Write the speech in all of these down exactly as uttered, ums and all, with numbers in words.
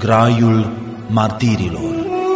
Graiul martirilor.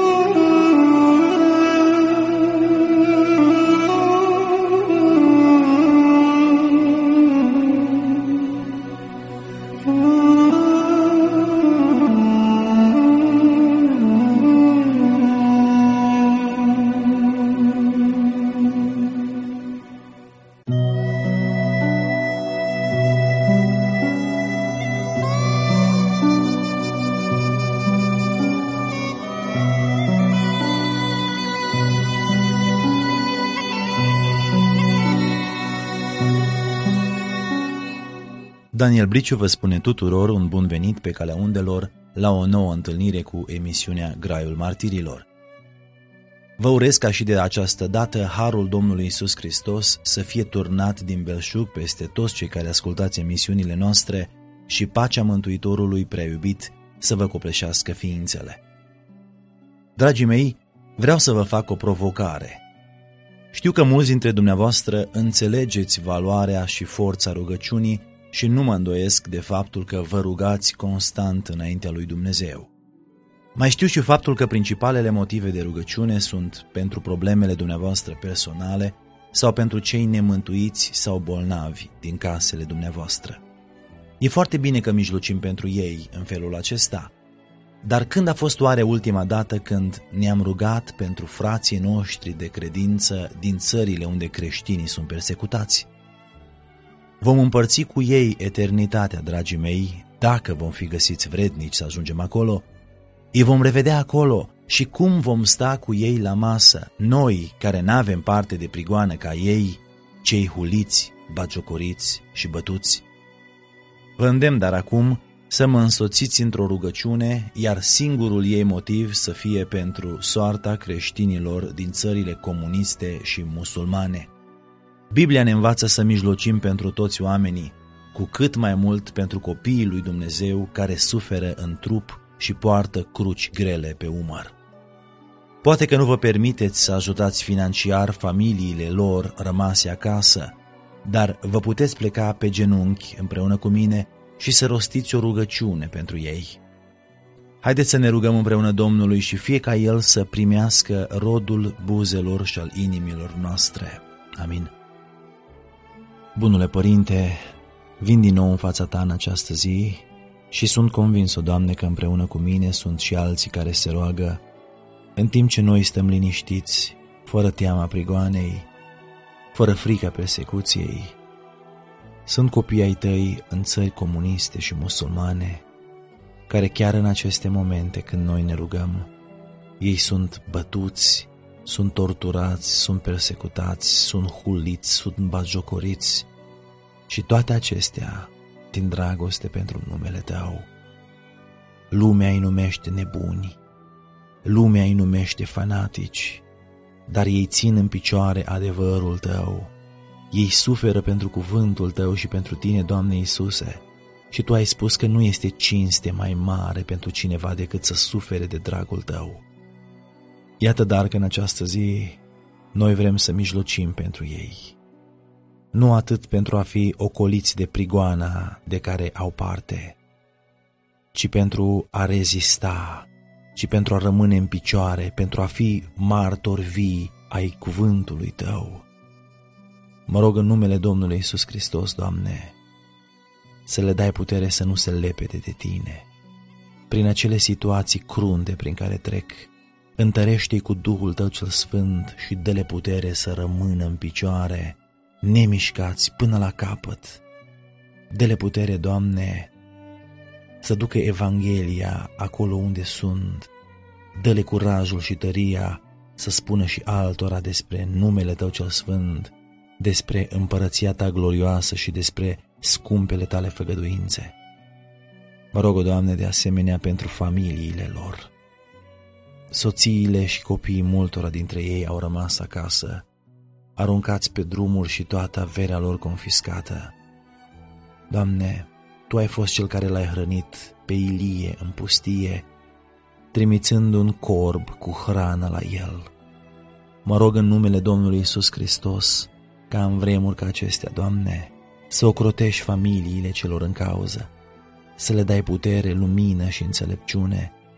Daniel Briciu vă spune tuturor un bun venit pe calea undelor la o nouă întâlnire cu emisiunea Graiul Martirilor. Vă urez ca și de această dată harul Domnului Iisus Hristos să fie turnat din belșug peste toți cei care ascultați emisiunile noastre și pacea Mântuitorului prea iubit să vă copleșească ființele. Dragii mei, vreau să vă fac o provocare. Știu că mulți dintre dumneavoastră înțelegeți valoarea și forța rugăciunii și nu mă îndoiesc de faptul că vă rugați constant înaintea lui Dumnezeu. Mai știu și faptul că principalele motive de rugăciune sunt pentru problemele dumneavoastră personale sau pentru cei nemântuiți sau bolnavi din casele dumneavoastră. E foarte bine că mijlocim pentru ei în felul acesta, dar când a fost oare ultima dată când ne-am rugat pentru frații noștri de credință din țările unde creștinii sunt persecutați? Vom împărți cu ei eternitatea, dragii mei, dacă vom fi găsiți vrednici să ajungem acolo. Îi vom revedea acolo și cum vom sta cu ei la masă, noi care n-avem parte de prigoană ca ei, cei huliți, batjocoriți și bătuți. Vă îndemn dar acum să mă însoțiți într-o rugăciune, iar singurul ei motiv să fie pentru soarta creștinilor din țările comuniste și musulmane. Biblia ne învață să mijlocim pentru toți oamenii, cu cât mai mult pentru copiii lui Dumnezeu care suferă în trup și poartă cruci grele pe umăr. Poate că nu vă permiteți să ajutați financiar familiile lor rămase acasă, dar vă puteți pleca pe genunchi împreună cu mine și să rostiți o rugăciune pentru ei. Haideți să ne rugăm împreună Domnului și fie ca El să primească rodul buzelor și al inimilor noastre. Amin. Bunule Părinte, vin din nou în fața Ta în această zi și sunt convins, o Doamne, că împreună cu mine sunt și alții care se roagă, în timp ce noi stăm liniștiți, fără teama prigoanei, fără frica persecuției. Sunt copii ai Tăi în țări comuniste și musulmane, care chiar în aceste momente când noi ne rugăm, ei sunt bătuți, sunt torturați, sunt persecutați, sunt huliți, sunt batjocoriți și toate acestea din dragoste pentru numele Tău. Lumea îi numește nebuni, lumea îi numește fanatici, dar ei țin în picioare adevărul Tău. Ei suferă pentru cuvântul Tău și pentru Tine, Doamne Iisuse, și Tu ai spus că nu este cinste mai mare pentru cineva decât să sufere de dragul Tău. Iată dar că în această zi noi vrem să mijlocim pentru ei, nu atât pentru a fi ocoliți de prigoana de care au parte, ci pentru a rezista, ci pentru a rămâne în picioare, pentru a fi martori vii ai cuvântului Tău. Mă rog în numele Domnului Iisus Hristos, Doamne, să le dai putere să nu se lepede de Tine. Prin acele situații crunte prin care trec, întărește-i cu Duhul Tău cel Sfânt și dă-le putere să rămână în picioare, nemișcați până la capăt. Dă-le putere, Doamne, să ducă Evanghelia acolo unde sunt. Dă-le curajul și tăria să spună și altora despre numele Tău cel Sfânt, despre împărăția Ta glorioasă și despre scumpele Tale făgăduințe. Mă rog, Doamne, de asemenea pentru familiile lor. Soțiile și copiii multora dintre ei au rămas acasă, aruncați pe drumuri și toată averea lor confiscată. Doamne, Tu ai fost Cel care l-ai hrănit pe Ilie în pustie, trimițând un corb cu hrană la el. Mă rog în numele Domnului Iisus Hristos, ca în vremuri ca acestea, Doamne, să ocrotești familiile celor în cauză, să le dai putere, lumină și înțelepciune,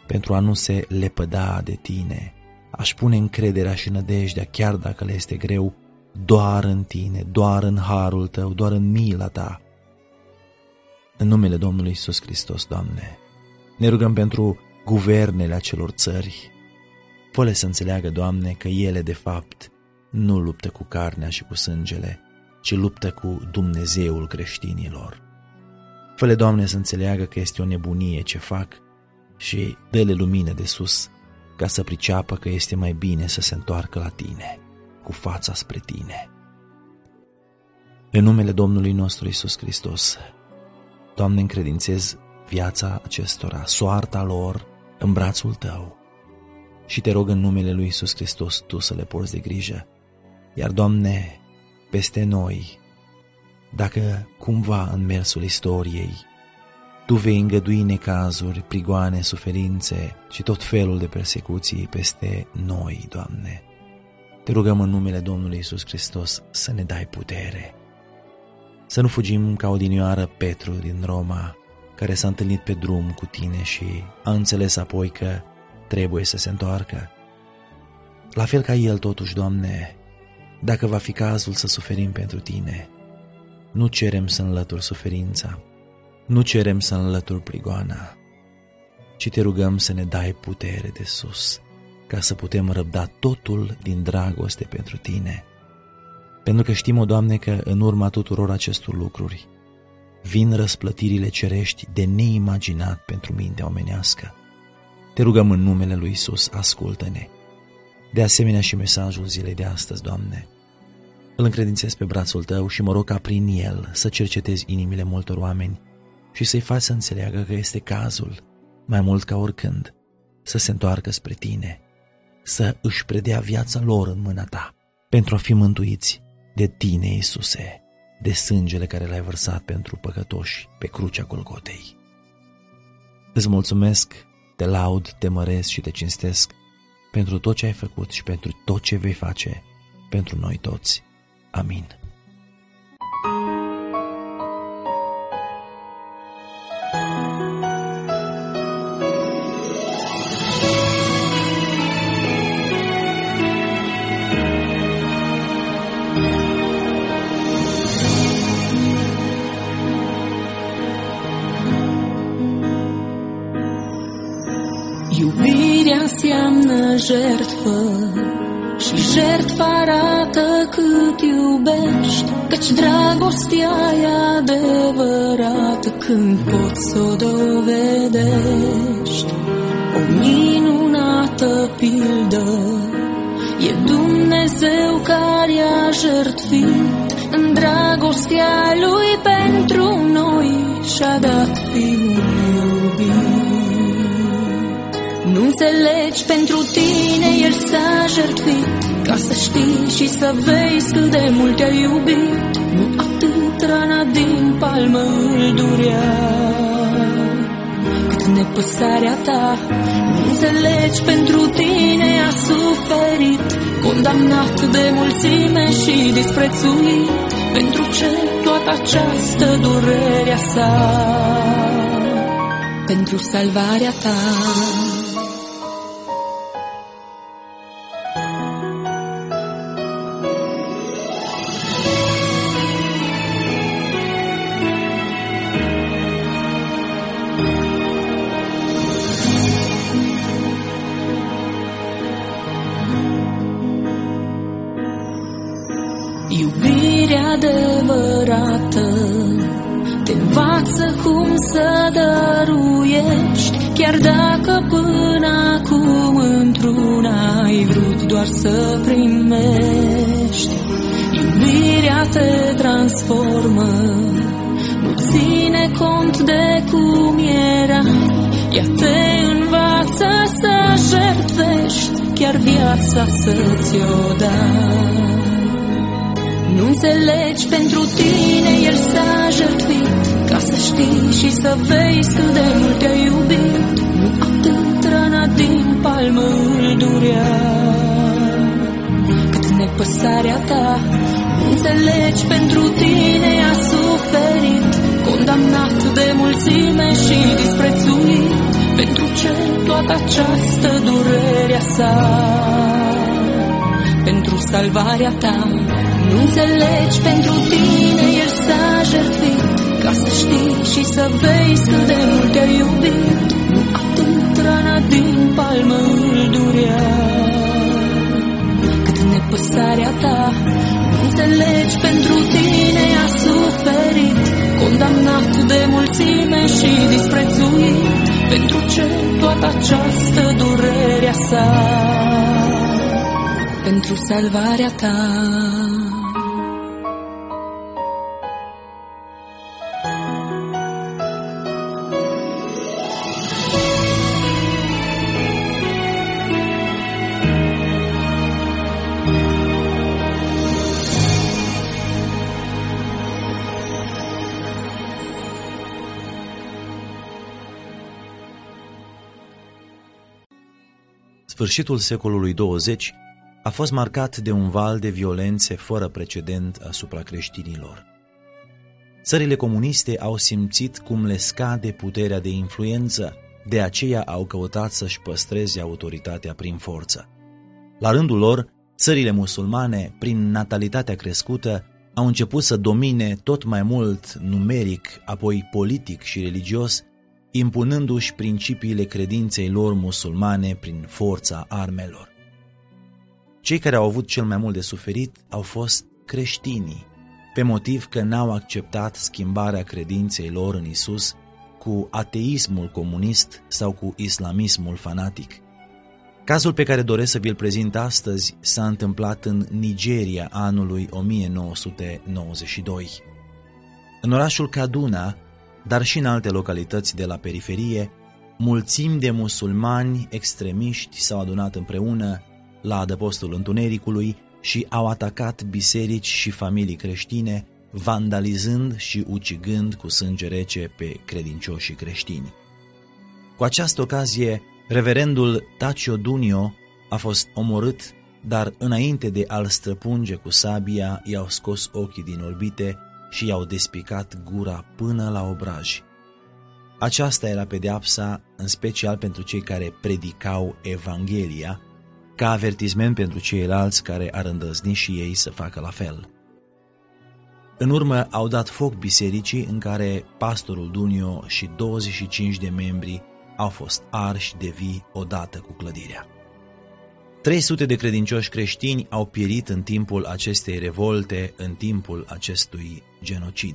pentru a nu se lepăda de tine. Aș pune încrederea și nădejdea, chiar dacă le este greu, doar în tine, doar în harul tău, doar în mila ta. În numele Domnului Iisus Hristos, Doamne, ne rugăm pentru guvernele acelor țări. Fă-le să înțeleagă, Doamne, că ele, de fapt, nu luptă cu carnea și cu sângele, ci luptă cu Dumnezeul creștinilor. Fă-le, Doamne, să înțeleagă că este o nebunie ce fac și dă-le lumină de sus, ca să priceapă că este mai bine să se întoarcă la Tine, cu fața spre Tine. În numele Domnului nostru Iisus Hristos, Doamne, încredințez viața acestora, soarta lor în brațul Tău și Te rog în numele Lui Iisus Hristos Tu să le porți de grijă. Iar, Doamne, peste noi, dacă cumva în mersul istoriei Tu vei îngădui necazuri, prigoane, suferințe și tot felul de persecuții peste noi, Doamne, Te rugăm în numele Domnului Iisus Hristos să ne dai putere. Să nu fugim ca odinioară Petru din Roma, care s-a întâlnit pe drum cu Tine și a înțeles apoi că trebuie să se întoarcă. La fel ca el, totuși, Doamne, dacă va fi cazul să suferim pentru Tine, nu cerem să înlături suferința, nu cerem să înlături prigoana, ci Te rugăm să ne dai putere de sus, ca să putem răbda totul din dragoste pentru Tine. Pentru că știm, o Doamne, că în urma tuturor acestor lucruri vin răsplătirile cerești de neimaginat pentru mintea omenească. Te rugăm în numele Lui Iisus, ascultă-ne. De asemenea și mesajul zilei de astăzi, Doamne, îl încredințez pe brațul Tău și mă rog ca prin el să cercetezi inimile multor oameni și să-i faci să înțeleagă că este cazul, mai mult ca oricând, să se întoarcă spre Tine, să își predea viața lor în mâna Ta, pentru a fi mântuiți de Tine, Iisuse, de sângele care L-ai vărsat pentru păcătoși pe crucea Golgotei. Îți mulțumesc, Te laud, Te măresc și Te cinstesc pentru tot ce ai făcut și pentru tot ce vei face pentru noi toți. Amin. Iubirea înseamnă jertfă și jertfa arată cât iubești, căci dragostea e adevărată când poți să o dovedești. O minunată pildă e Dumnezeu care a jertfit în dragostea Lui pentru noi și-a dat Fiul iubit. Nu înțelegi, pentru tine El s-a jertfit, ca să știi și să vezi cât de mult te-a iubit. Nu atât rana din palmă îl durea, cât nepăsarea ta. Nu înțelegi, pentru tine a suferit, condamnat de mulțime și disprețuit. Pentru ce toată această durerea sa? Pentru salvarea ta. Iubirea adevărată te învață cum să dăruiești, chiar dacă până acum într-una ai vrut doar să primești. Iubirea te transformă, nu ține cont de cum erai, ea te învață să jertfești, chiar viața să ți-o dai. Nu înțelegi, pentru tine El s-a jertfit, ca să știi și să vezi cât de mult te-a iubit. Nu atât rana din palmă îl durea, cât nepăsarea ta. Nu înțelegi, pentru tine a suferit, condamnat de mulțime și disprețuit. Pentru ce toată această durerea sa? Pentru salvarea ta. Nu înțelegi, pentru tine El s-a jertfit, ca să știi și să vezi cât de mult te-a iubit. Nu atât rana din palmă îl durea, cât nepăsarea ta. Nu înțelegi, pentru tine a suferit, condamnat de mulțime și disprețuit. Pentru ce toată această durerea sa? Pentru salvarea ta. Sfârșitul secolului douăzeci a fost marcat de un val de violențe fără precedent asupra creștinilor. Țările comuniste au simțit cum le scade puterea de influență, de aceea au căutat să-și păstreze autoritatea prin forță. La rândul lor, țările musulmane, prin natalitatea crescută, au început să domine tot mai mult numeric, apoi politic și religios, impunându-și principiile credinței lor musulmane prin forța armelor. Cei care au avut cel mai mult de suferit au fost creștinii, pe motiv că n-au acceptat schimbarea credinței lor în Isus cu ateismul comunist sau cu islamismul fanatic. Cazul pe care doresc să vi-l prezint astăzi s-a întâmplat în Nigeria anului o mie nouă sute nouăzeci și doi. În orașul Kaduna, dar și în alte localități de la periferie, mulțimi de musulmani extremiști s-au adunat împreună la adăpostul întunericului și au atacat biserici și familii creștine, vandalizând și ucigând cu sânge rece pe credincioșii creștini. Cu această ocazie, reverendul Tacio Dunio a fost omorât, dar înainte de a-l străpunge cu sabia, i-au scos ochii din orbite și i-au despicat gura până la obraj. Aceasta era pedeapsa, în special pentru cei care predicau Evanghelia, ca avertisment pentru ceilalți care ar îndrăzni și ei să facă la fel. În urmă au dat foc bisericii în care pastorul Dunio și douăzeci și cinci de membri au fost arși de vii odată cu clădirea. trei sute de credincioși creștini au pierit în timpul acestei revolte, în timpul acestui genocid.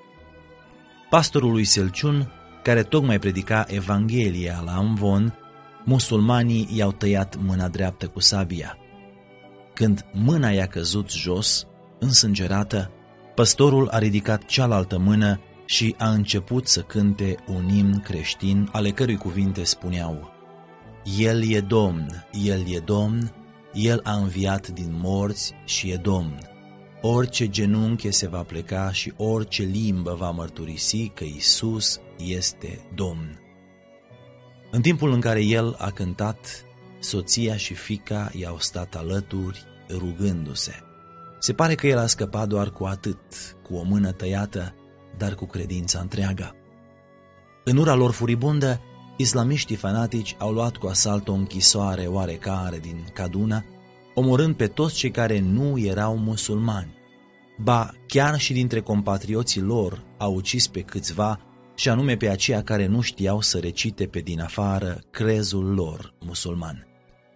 Pastorul lui Selciun, care tocmai predica Evanghelia la Amvon, musulmanii i-au tăiat mâna dreaptă cu sabia. Când mâna i-a căzut jos, însângerată, păstorul a ridicat cealaltă mână și a început să cânte un imn creștin, ale cărui cuvinte spuneau: El e Domn, El e Domn, El a înviat din morți și e Domn. Orice genunche se va pleca și orice limbă va mărturisi că Iisus este Domn. În timpul în care el a cântat, soția și fiica i-au stat alături, rugându-se. Se pare că el a scăpat doar cu atât, cu o mână tăiată, dar cu credința întreagă. În ura lor furibundă, islamiștii fanatici au luat cu asalt o închisoare oarecare din Kaduna, omorând pe toți cei care nu erau musulmani. Ba, chiar și dintre compatrioții lor au ucis pe câțiva, și anume pe aceia care nu știau să recite pe din afară crezul lor musulman.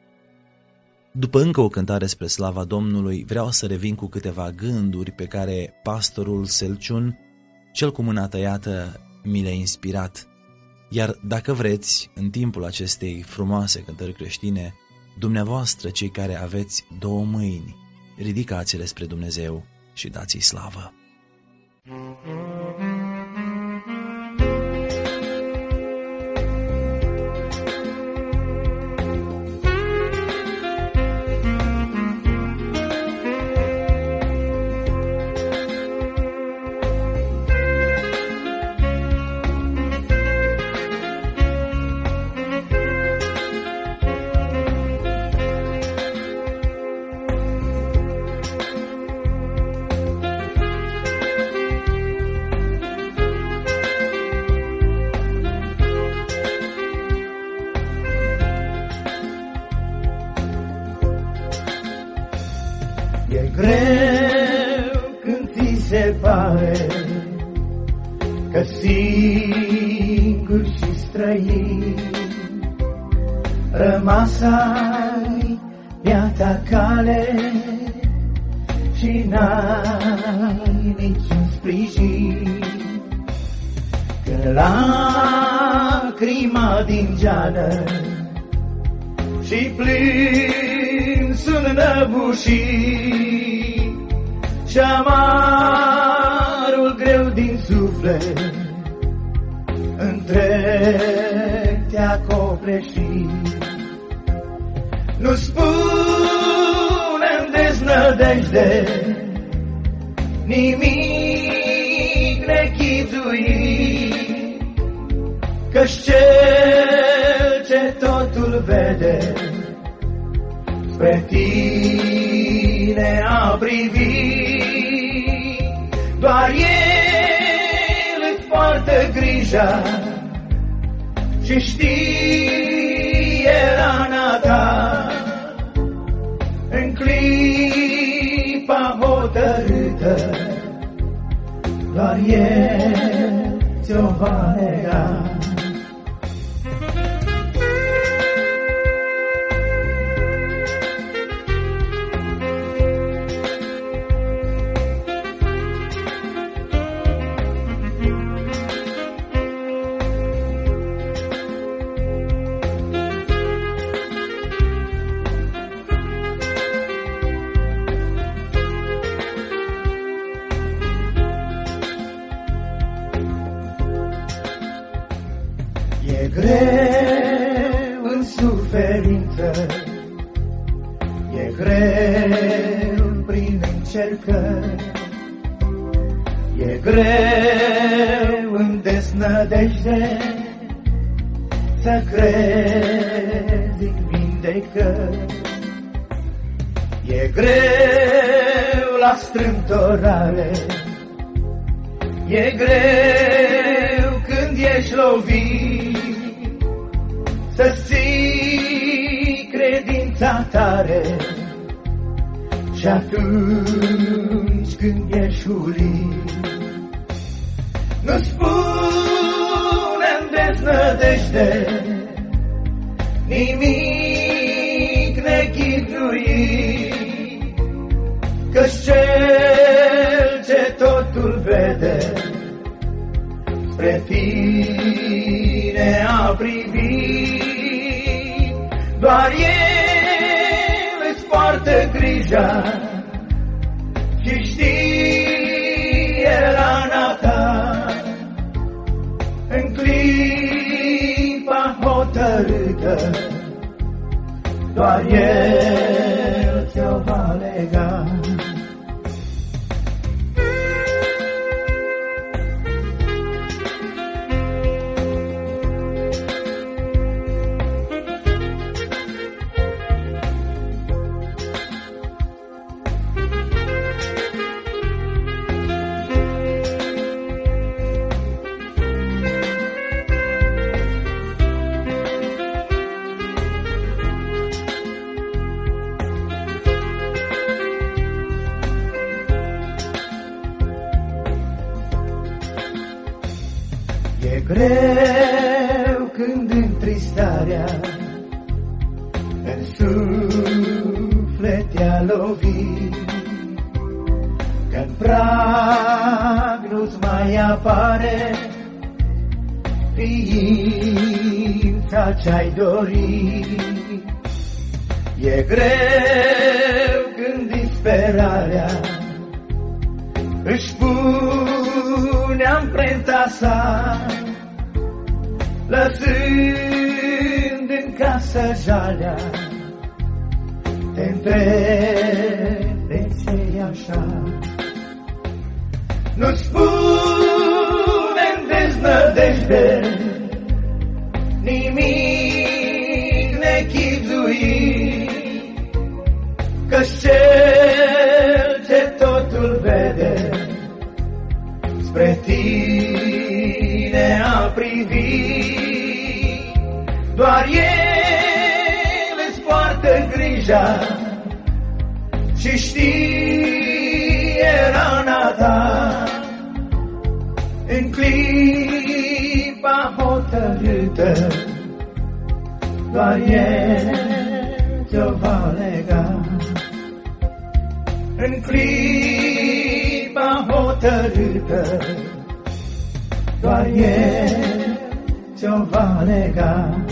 După încă o cântare spre slava Domnului, vreau să revin cu câteva gânduri pe care pastorul Selciun, cel cu mâna tăiată, mi le-a inspirat. Iar dacă vreți, în timpul acestei frumoase cântări creștine, dumneavoastră, cei care aveți două mâini, ridicați-le spre Dumnezeu și dați-i slavă. se pare că singur și străin rămas ai pe-a ta cale și n-ai niciun sprijin, că lacrima din geană și plânsul năbușit și amarul greu din suflet întreg te-a copleșit. Nu spune-mi deznădejde nimic nechituit, că-și cel ce totul vede spre tine a privit. Doar el îți poartă grija și știe rana ta în clipa hotărâtă. Doar el ți-o va nega. E greu în suferință, e greu prin încercări, e greu în desnădejde să crezi în vindecări, e greu la strâmtorare, e greu când ești lovit să ții credința tare, și atunci când ești urit. Nu spune-mi deznădejde nimic nechituit, că-și cel ce totul vede spre tine a privit. Doar el îți poartă grija și știe rana ta în clipa hotărâtă. Doar el ți-o va lega. E greu când întristarea în suflet te-a lovit, când prag nu-ți mai apare ființa ce-ai dorit. E greu când disperarea își pune amprenta sa, lăsând în casă jalea. Te întreb de ce-i așa. Nu spune-mi deznădejde nimic nechituit, că-și cel ce totul vede spre tine a privit. Doar el îți poartă grija și știe rana ta în clipa hotărâtă, doar El te-o va lega. În clipa hotărâtă, doar El te-o va lega.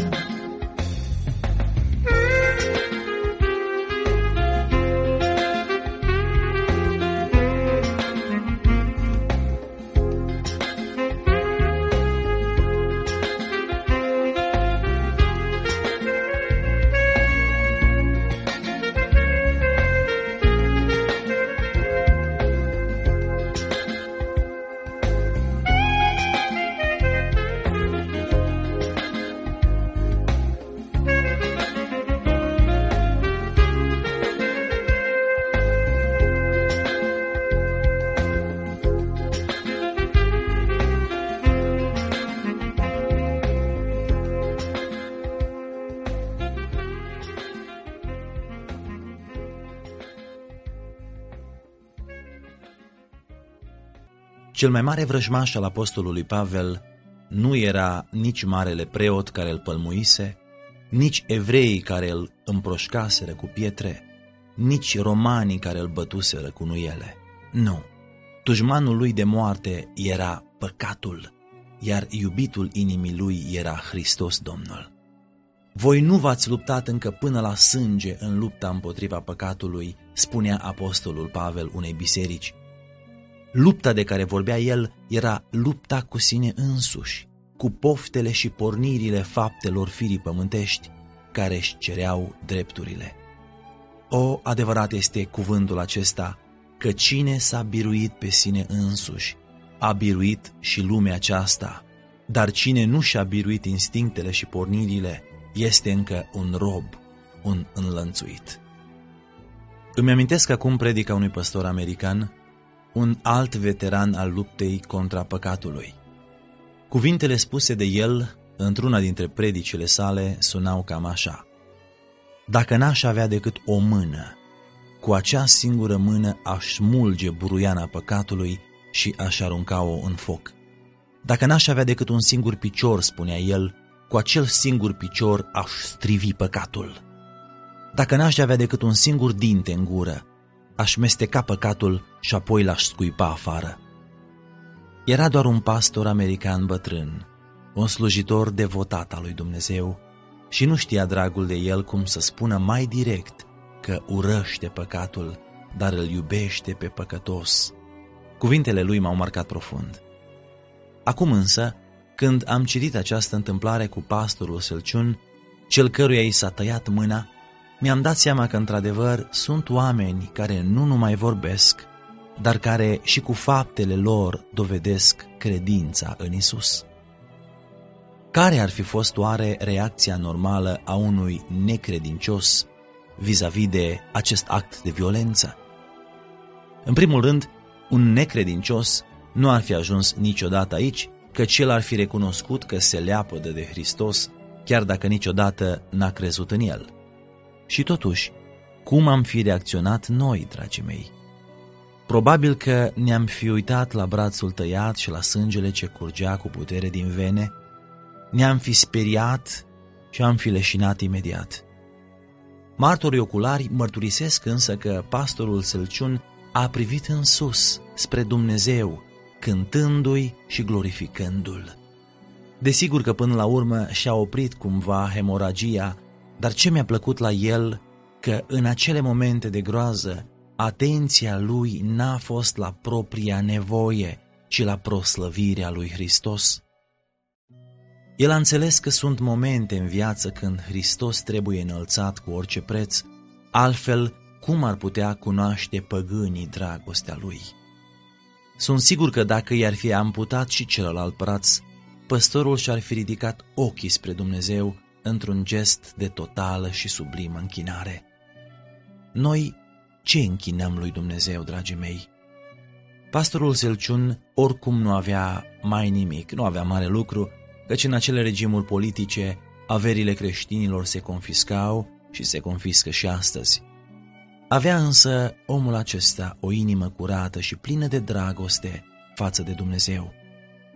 Cel mai mare vrăjmaș al apostolului Pavel nu era nici marele preot care îl pălmuise, nici evreii care îl împroșcaseră cu pietre, nici romanii care îl bătuseră cu nuiele. Nu, dușmanul lui de moarte era păcatul, iar iubitul inimii lui era Hristos Domnul. Voi nu v-ați luptat încă până la sânge în lupta împotriva păcatului, spunea apostolul Pavel unei biserici. Lupta de care vorbea el era lupta cu sine însuși, cu poftele și pornirile faptelor firii pământești, care își cereau drepturile. O, adevărat este cuvântul acesta, că cine s-a biruit pe sine însuși, a biruit și lumea aceasta, dar cine nu și-a biruit instinctele și pornirile, este încă un rob, un înlănțuit. Îmi amintesc acum predica unui păstor american, un alt veteran al luptei contra păcatului. Cuvintele spuse de el într-una dintre predicile sale sunau cam așa: dacă n-aș avea decât o mână, cu acea singură mână aș smulge buruiana păcatului și aș arunca-o în foc. Dacă n-aș avea decât un singur picior, spunea el, cu acel singur picior aș strivi păcatul. Dacă n-aș avea decât un singur dinte în gură, aș mesteca păcatul și apoi l-aș scuipa afară. Era doar un pastor american bătrân, un slujitor devotat al lui Dumnezeu și nu știa dragul de el cum să spună mai direct că urăște păcatul, dar îl iubește pe păcătos. Cuvintele lui m-au marcat profund. Acum însă, când am citit această întâmplare cu pastorul Sălciun, cel căruia i s-a tăiat mâna, mi-am dat seama că, într-adevăr, sunt oameni care nu numai vorbesc, dar care și cu faptele lor dovedesc credința în Isus. Care ar fi fost oare reacția normală a unui necredincios vis-a-vis de acest act de violență? În primul rând, un necredincios nu ar fi ajuns niciodată aici, căci el ar fi recunoscut că se leapădă de Hristos, chiar dacă niciodată n-a crezut în el. Și totuși, cum am fi reacționat noi, dragii mei? Probabil că ne-am fi uitat la brațul tăiat și la sângele ce curgea cu putere din vene, ne-am fi speriat și am fi leșinat imediat. Martorii oculari mărturisesc însă că pastorul Sălciun a privit în sus, spre Dumnezeu, cântându-i și glorificându-l. Desigur că până la urmă și-a oprit cumva hemoragia, dar ce mi-a plăcut la el, că în acele momente de groază, atenția lui n-a fost la propria nevoie, ci la proslăvirea lui Hristos. El a înțeles că sunt momente în viață când Hristos trebuie înălțat cu orice preț, altfel cum ar putea cunoaște păgânii dragostea lui? Sunt sigur că dacă i-ar fi amputat și celălalt braț, păstorul și-ar fi ridicat ochii spre Dumnezeu într-un gest de totală și sublimă închinare. Noi ce închinăm lui Dumnezeu, dragii mei? Pastorul Sălciun oricum nu avea mai nimic, nu avea mare lucru, căci în acele regimuri politice averile creștinilor se confiscau și se confiscă și astăzi. Avea însă omul acesta o inimă curată și plină de dragoste față de Dumnezeu.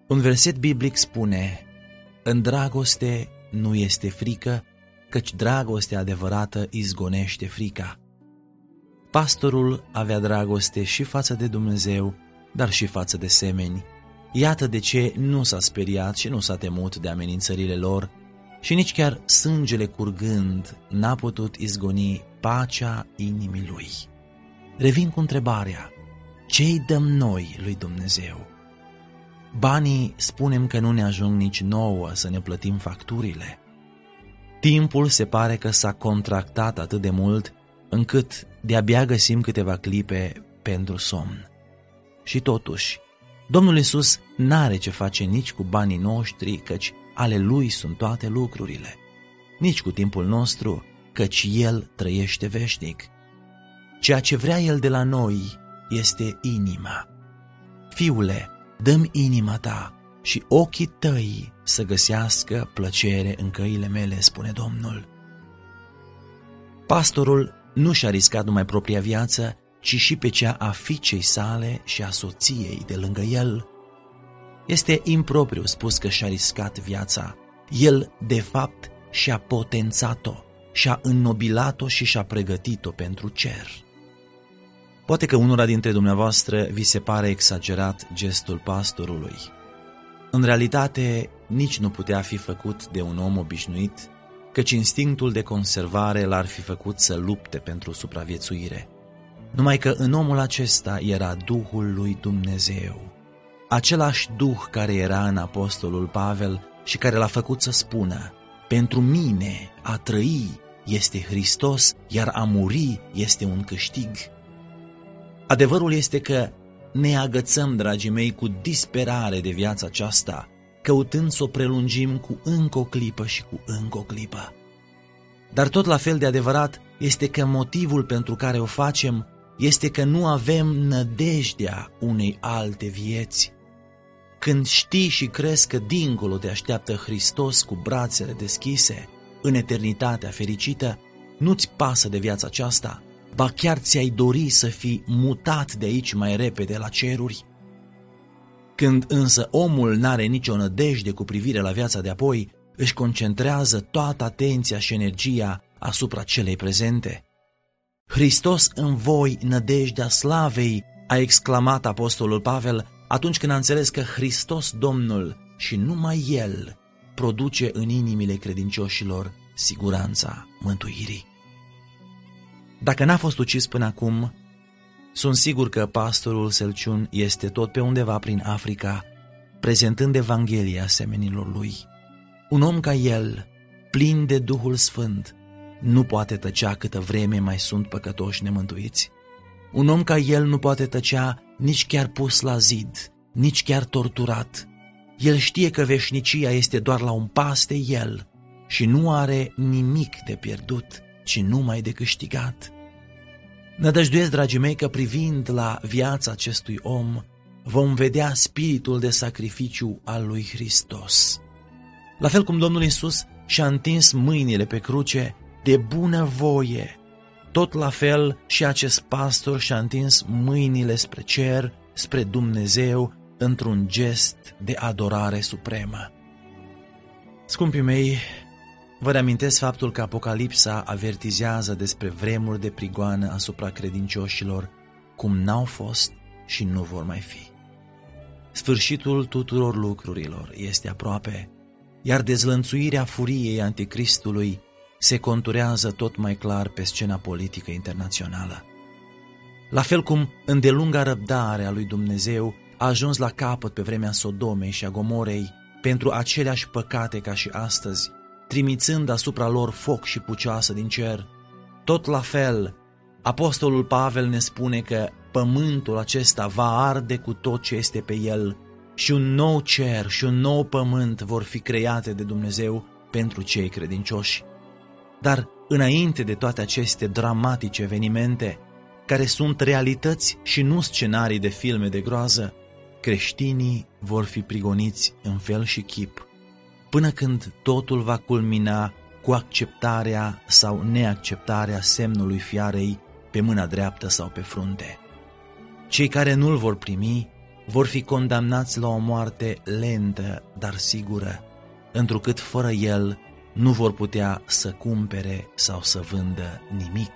Un verset biblic spune: în dragoste nu este frică, căci dragostea adevărată izgonește frica. Pastorul avea dragoste și față de Dumnezeu, dar și față de semeni. Iată de ce nu s-a speriat și nu s-a temut de amenințările lor și nici chiar sângele curgând n-a putut izgoni pacea inimii lui. Revin cu întrebarea: ce-i dăm noi lui Dumnezeu? Banii spunem că nu ne ajung nici nouă să ne plătim facturile. Timpul se pare că s-a contractat atât de mult încât de-abia găsim câteva clipe pentru somn. Și totuși, Domnul Iisus n-are ce face nici cu banii noștri, căci ale Lui sunt toate lucrurile, nici cu timpul nostru, căci El trăiește veșnic. Ceea ce vrea El de la noi este inima. Fiule, dă-mi inima ta și ochii tăi să găsească plăcere în căile mele, spune Domnul. Pastorul nu și-a riscat numai propria viață, ci și pe cea a fiicei sale și a soției de lângă el. Este impropriu spus că și-a riscat viața. El, de fapt, și-a potențat-o, și-a înnobilat-o și și-a pregătit-o pentru cer. Poate că unora dintre dumneavoastră vi se pare exagerat gestul pastorului. În realitate, nici nu putea fi făcut de un om obișnuit, căci instinctul de conservare l-ar fi făcut să lupte pentru supraviețuire. Numai că în omul acesta era Duhul lui Dumnezeu, același Duh care era în apostolul Pavel și care l-a făcut să spună: pentru mine a trăi este Hristos, iar a muri este un câștig. Adevărul este că ne agățăm, dragii mei, cu disperare de viața aceasta, căutând să o prelungim cu încă o clipă și cu încă o clipă. Dar tot la fel de adevărat este că motivul pentru care o facem este că nu avem nădejdea unei alte vieți. Când știi și crezi că dincolo te așteaptă Hristos cu brațele deschise, în eternitatea fericită, nu-ți pasă de viața aceasta, ba chiar ți-ai dori să fii mutat de aici mai repede la ceruri. Când însă omul n-are nicio nădejde cu privire la viața de apoi, își concentrează toată atenția și energia asupra celei prezente. Hristos în voi, nădejdea slavei, a exclamat apostolul Pavel atunci când a înțeles că Hristos Domnul și numai El produce în inimile credincioșilor siguranța mântuirii. Dacă n-a fost ucis până acum, sunt sigur că pastorul Sălciun este tot pe undeva prin Africa, prezentând Evanghelia semenilor lui. Un om ca el, plin de Duhul Sfânt, nu poate tăcea câtă vreme mai sunt păcătoși nemântuiți. Un om ca el nu poate tăcea nici chiar pus la zid, nici chiar torturat. El știe că veșnicia este doar la un pas de el și nu are nimic de pierdut, ci numai de câștigat. Nădăjduiesc, dragii mei, că privind la viața acestui om, vom vedea spiritul de sacrificiu al lui Hristos. La fel cum Domnul Iisus și-a întins mâinile pe cruce de bună voie, tot la fel și acest pastor și-a întins mâinile spre cer, spre Dumnezeu, într-un gest de adorare supremă. Scumpii mei, vă reamintesc faptul că Apocalipsa avertizează despre vremuri de prigoană asupra credincioșilor, cum n-au fost și nu vor mai fi. Sfârșitul tuturor lucrurilor este aproape, iar dezlănțuirea furiei anticristului se conturează tot mai clar pe scena politică internațională. La fel cum îndelunga răbdare a lui Dumnezeu a ajuns la capăt pe vremea Sodomei și a Gomorei pentru aceleași păcate ca și astăzi, trimițând asupra lor foc și pucioasă din cer, tot la fel, apostolul Pavel ne spune că pământul acesta va arde cu tot ce este pe el și un nou cer și un nou pământ vor fi create de Dumnezeu pentru cei credincioși. Dar înainte de toate aceste dramatice evenimente, care sunt realități și nu scenarii de filme de groază, creștinii vor fi prigoniți în fel și chip, până când totul va culmina cu acceptarea sau neacceptarea semnului fiarei pe mâna dreaptă sau pe frunte. Cei care nu-l vor primi vor fi condamnați la o moarte lentă, dar sigură, întrucât fără el nu vor putea să cumpere sau să vândă nimic.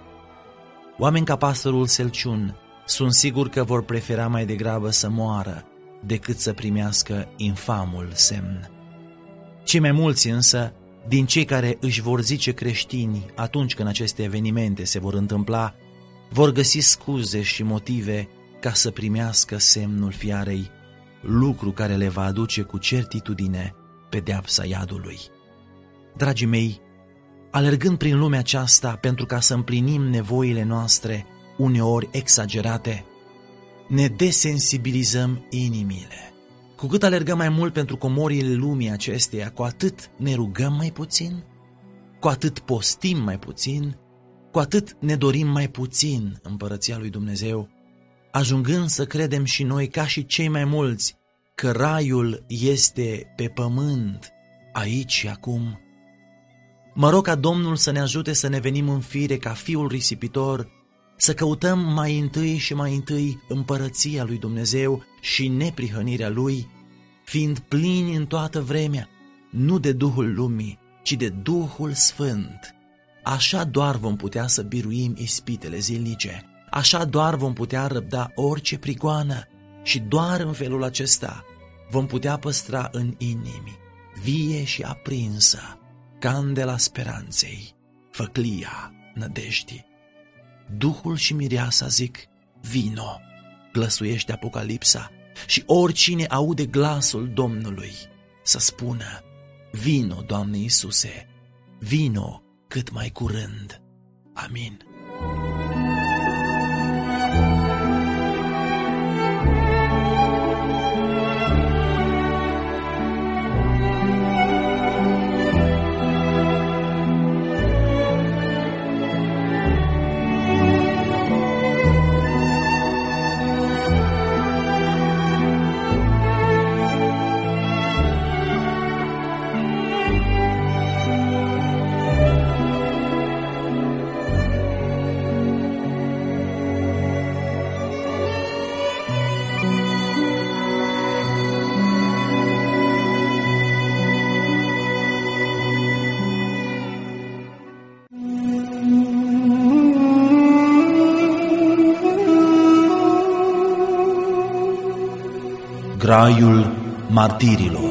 Oameni ca pastorul Selciun sunt sigur că vor prefera mai degrabă să moară decât să primească infamul semn. Cei mai mulți însă, din cei care își vor zice creștini atunci când aceste evenimente se vor întâmpla, vor găsi scuze și motive ca să primească semnul fiarei, lucru care le va aduce cu certitudine pedeapsa iadului. Dragii mei, alergând prin lumea aceasta pentru ca să împlinim nevoile noastre, uneori exagerate, ne desensibilizăm inimile. Cu cât alergăm mai mult pentru comorile lumii acesteia, cu atât ne rugăm mai puțin, cu atât postim mai puțin, cu atât ne dorim mai puțin împărăția lui Dumnezeu, ajungând să credem și noi, ca și cei mai mulți, că raiul este pe pământ, aici și acum. Mă rog ca Domnul să ne ajute să ne venim în fire ca fiul risipitor, să căutăm mai întâi și mai întâi împărăția lui Dumnezeu și neprihănirea Lui, fiind plini în toată vremea, nu de Duhul lumii, ci de Duhul Sfânt. Așa doar vom putea să biruim ispitele zilnice, așa doar vom putea răbda orice prigoană și doar în felul acesta vom putea păstra în inimi, vie și aprinsă, candela speranței, făclia nădejdii. Duhul și mireasa zic, vino, glăsuiește Apocalipsa, și oricine aude glasul Domnului să spună, vino, Doamne Iisuse, vino cât mai curând. Amin. Graiul martirilor.